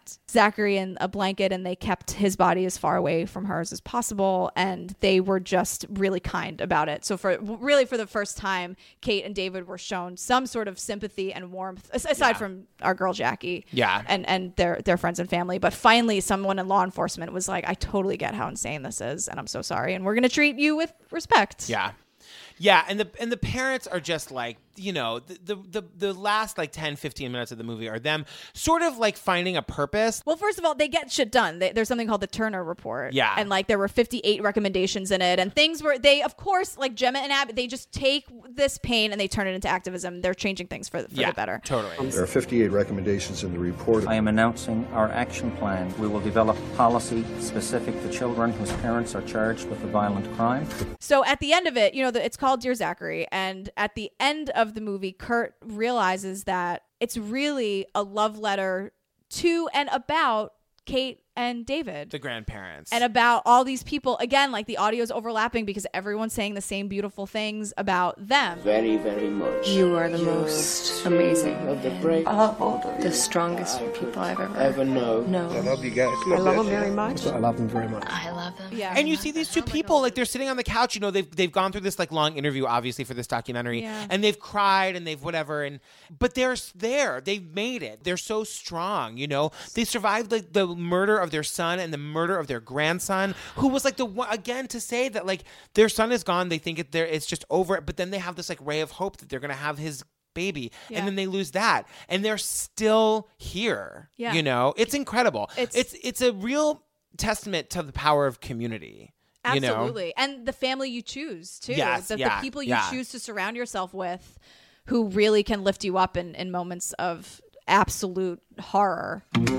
B: wrapped Zachary in a blanket and they kept his body as far away from hers as possible. And they were just really kind about it. So for the first time, Kate and David were shown some sort of sympathy and warmth, aside from our girl Jackie, and their friends and family. But finally, someone in law enforcement was like, I totally get how insane this is, and I'm so sorry, and we're gonna treat you with respect.
A: Yeah, and the parents are just like, you know, the last like 10-15 minutes of the movie are them sort of like finding a purpose.
B: Well, first of all, they get shit done. There's something called the Turner Report.
A: Yeah.
B: And like there were 58 recommendations in it, and things were, they of course, like Gemma and Abby, they just take this pain and they turn it into activism. They're changing things for the better.
A: Totally.
D: There are 58 recommendations in the report.
K: I am announcing our action plan. We will develop policy specific to children whose parents are charged with a violent crime.
B: So at the end of it, you know, it's called Dear Zachary, and at the end of the movie, Kurt realizes that it's really a love letter to and about Kate and David,
A: the grandparents,
B: and about all these people. Again, like the audio is overlapping because everyone's saying the same beautiful things about them.
W: Very, very much.
M: You are the most amazing,
W: the
M: strongest people I've
W: ever known. I love you guys.
M: I love them very much.
D: I love them very much.
Q: I love them.
B: Yeah.
A: And you see these two people, like they're sitting on the couch, you know, they've gone through this like long interview, obviously, for this documentary, and they've cried and they've whatever, but they're there. They've made it. They're so strong, you know. They survived like the murder of their son and the murder of their grandson, who was like the one, again, to say that like their son is gone, they think it's just over, but then they have this like ray of hope that they're gonna have his baby, and then they lose that, and they're still here. You know, it's incredible. It's a real testament to the power of community.
B: Absolutely.
A: You know?
B: And the family you choose too.
A: Yes,
B: the people you choose to surround yourself with, who really can lift you up in moments of absolute horror.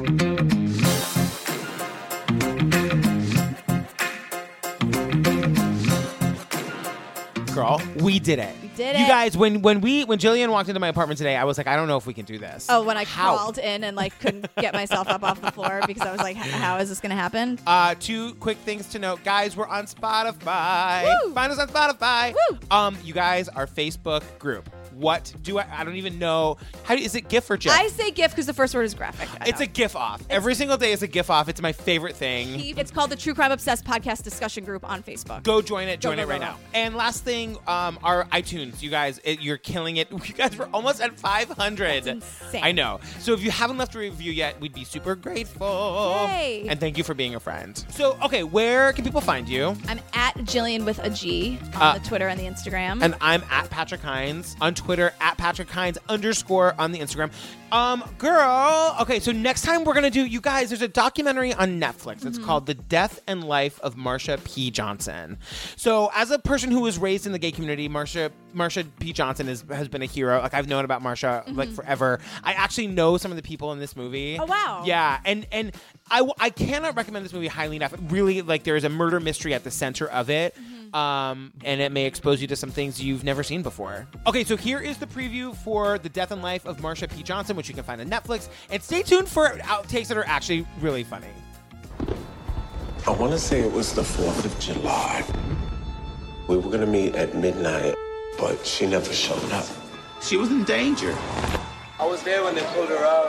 A: Girl, we did it.
B: We did it.
A: You guys, when Jillian walked into my apartment today, I was like, I don't know if we can do this.
B: Oh, when I crawled in and like couldn't get myself up off the floor because I was like, how is this going to happen?
A: 2 quick things to note. Guys, we're on Spotify.
B: Woo!
A: Find us on Spotify.
B: Woo!
A: You guys, our Facebook group. What do I don't even know. How is it GIF or GIF?
B: I say GIF because the first word is graphic.
A: It's a GIF off. Every single day is a GIF off. It's my favorite thing.
B: It's called the True Crime Obsessed Podcast Discussion Group on Facebook.
A: Go join it. Join it right now. And last thing, our iTunes. You guys, you're killing it. You guys were almost at 500.
B: That's insane.
A: I know. So if you haven't left a review yet, we'd be super grateful.
B: Yay.
A: And thank you for being a friend. So, okay, where can people find you?
B: I'm at Jillian with a G on the Twitter and the Instagram.
A: And I'm at Patrick Hines on Twitter, at Patrick Hines _ on the Instagram. Girl, okay, so next time we're gonna do, you guys, there's a documentary on Netflix. It's called The Death and Life of Marsha P. Johnson. So as a person who was raised in the gay community, Marsha P. Johnson has been a hero. Like, I've known about Marsha like forever. I actually know some of the people in this movie.
B: Oh, wow.
A: Yeah, and I cannot recommend this movie highly enough. Really, like, there is a murder mystery at the center of it. And it may expose you to some things you've never seen before. Okay, so here is the preview for The Death and Life of Marsha P. Johnson, which you can find on Netflix. And stay tuned for outtakes that are actually really funny.
W: I want to say it was the 4th of July. We were going to meet at midnight, but she never showed up. She was in danger.
X: I was there when they pulled her out.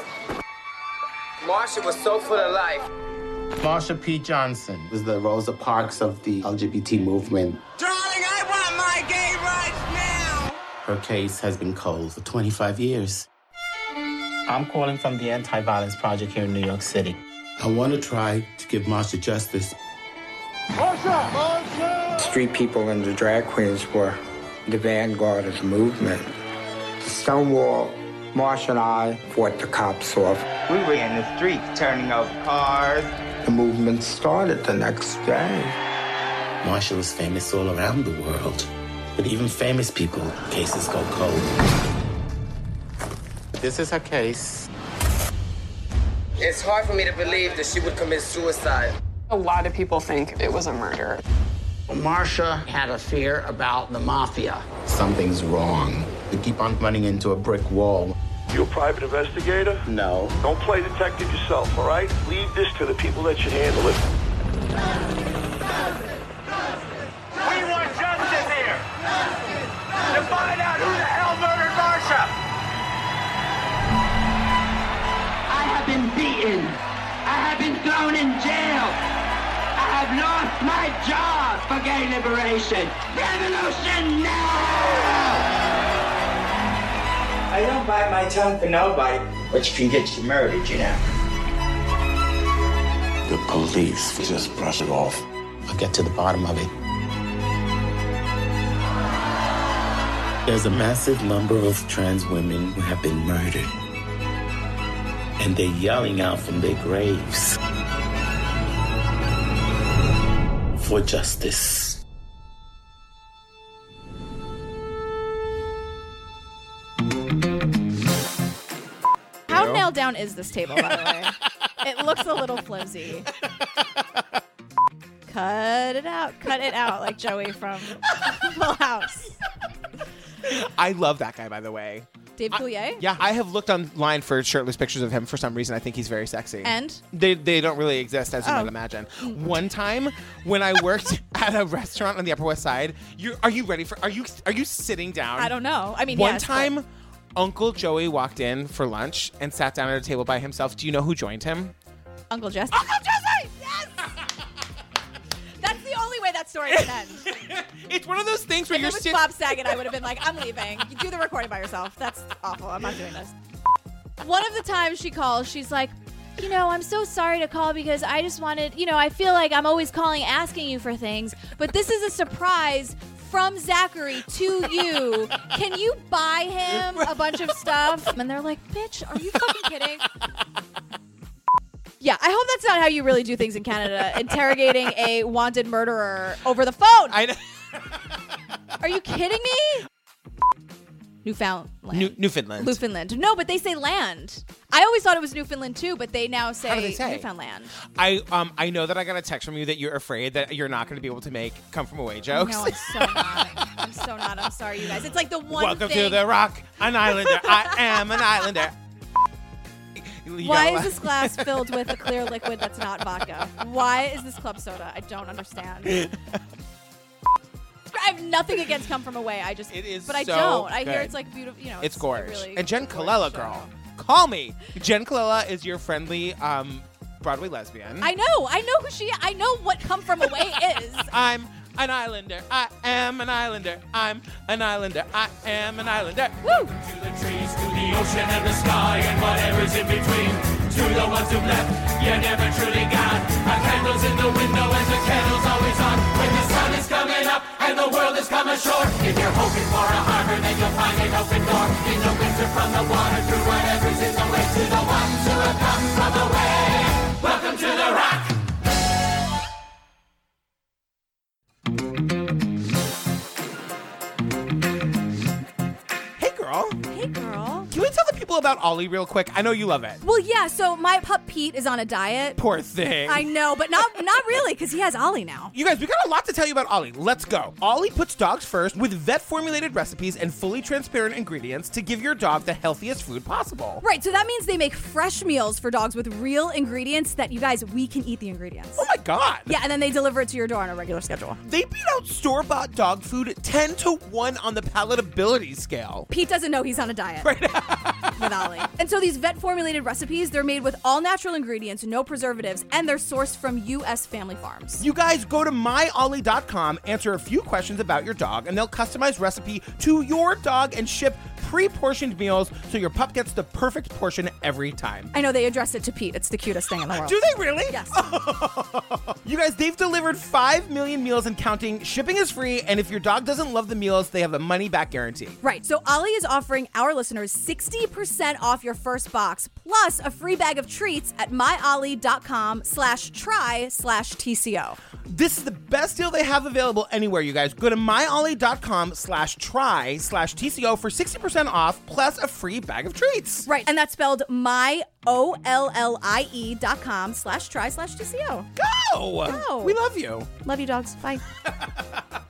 X: Marsha was so full of life.
W: Marsha P. Johnson was the Rosa Parks of the LGBT movement.
X: Darling, I want my gay rights now!
W: Her case has been cold for 25 years. I'm calling from the Anti-Violence Project here in New York City. I want to try to give Marsha justice.
X: Marsha! Marsha!
W: Street people and the drag queens were the vanguard of the movement. To Stonewall, Marsha and I fought the cops off.
X: We were in the streets turning over cars.
W: The movement started the next day. Marsha was famous all around the world. But even famous people, cases go cold. This is her case.
X: It's hard for me to believe that she would commit suicide.
M: A lot of people think it was a murder.
W: Marsha had a fear about the mafia. Something's wrong. We keep on running into a brick wall.
E: You a private investigator?
W: No.
E: Don't play detective yourself, all right? Leave this to the people that should handle it.
X: We want justice here! To find out who the hell murdered Marsha!
W: I have been beaten.
L: I've been thrown in jail. I've lost my job for gay liberation. Revolution now! I don't bite my tongue for nobody, which can get you murdered, you know.
W: The police just brush it off.
O: I'll get to the bottom of it. There's a massive number of trans women who have been murdered. And they're yelling out from their graves for justice.
B: How nailed down is this table, by the way? It looks a little flimsy. Cut it out, like Joey from Full House.
A: I love that guy, by the way.
B: Dave Coulier?
A: Yeah, I have looked online for shirtless pictures of him for some reason. I think he's very sexy.
B: And?
A: They don't really exist, as you might imagine. One time when I worked at a restaurant on the Upper West Side, are you ready for? Are you sitting down?
B: I don't know. I mean,
A: one time, Uncle Joey walked in for lunch and sat down at a table by himself. Do you know who joined him?
B: Uncle Jesse. Uncle Jesse! Yes! That's the only way that story can end.
A: It's one of those things where
B: if
A: you're
B: it was Bob Saget, I would have been like, I'm leaving. You do the recording by yourself. That's awful. I'm not doing this. One of the times she calls, she's like, I'm so sorry to call because I just wanted, I feel like I'm always calling asking you for things, but this is a surprise from Zachary to you. Can you buy him a bunch of stuff? And they're like, bitch, are you fucking kidding? Yeah, I hope that's not how you really do things in Canada, interrogating a wanted murderer over the phone.
A: I know.
B: Are you kidding me? Newfoundland. No, but they say land. I always thought it was Newfoundland too, but they now say,
A: How do they say?
B: Newfoundland.
A: I know that I got a text from you that you're afraid that you're not going to be able to make come from away jokes.
B: No, I'm so not. I'm sorry, you guys. It's like the one
A: Welcome
B: thing.
A: to the Rock, an islander. I am an islander.
B: Why is this glass filled with a clear liquid that's not vodka? Why is this club soda? I don't understand. I have nothing against Come From Away.
A: It is
B: but I
A: so
B: don't. I
A: good.
B: hear it's like beautiful.
A: It's gorgeous.
B: Really
A: and Jen
B: gorgeous
A: Colella,
B: show.
A: girl, call me. Jen Colella is your friendly Broadway lesbian.
B: I know who she is. I know what Come From Away is.
A: I'm an islander. I am an islander. I'm an islander. I am an islander.
B: Woo!
X: To the trees, to the ocean and the sky and whatever's in between. To the ones who've left, you never truly got. A candle's in the window and the candle's always on. When the sun is coming up and the world is coming short. If you're hoping for a harbor, then you'll find an open door. In the winter from the water, through whatever's in the way. To the ones who have come from away. Welcome to the Rock.
B: Hey, girl.
A: Can we tell the people about Ollie real quick? I know you love it.
B: Well, yeah. So my pup Pete is on a diet.
A: Poor thing.
B: I know, but not really, because he has Ollie now.
A: You guys, we got a lot to tell you about Ollie. Let's go. Ollie puts dogs first with vet-formulated recipes and fully transparent ingredients to give your dog the healthiest food possible.
B: Right, so that means they make fresh meals for dogs with real ingredients that you guys, we can eat the ingredients.
A: Oh my God.
B: Yeah, and then they deliver it to your door on a regular schedule.
A: They beat out store-bought dog food 10-to-1 on the palatability scale.
B: Pete doesn't know he's on a diet. Right. With Ollie. And so these vet-formulated recipes, they're made with all-natural ingredients, no preservatives, and they're sourced from U.S. family farms.
A: You guys go to myollie.com, answer a few questions about your dog, and they'll customize recipe to your dog and ship pre-portioned meals so your pup gets the perfect portion every time.
B: I know they address it to Pete. It's the cutest thing in the world.
A: Do they really?
B: Yes.
A: You guys, they've delivered 5 million meals and counting. Shipping is free, and if your dog doesn't love the meals, they have a money-back guarantee.
B: Right. So Ollie is offering our listeners 60% off your first box, plus a free bag of treats at myollie.com/try/TCO.
A: This is the best deal they have available anywhere, you guys. Go to myollie.com/try/TCO for 60% off, plus a free bag of treats.
B: Right. And that's spelled myollie.com/try/TCO.
A: Go! We love you.
B: Love you, dogs. Bye.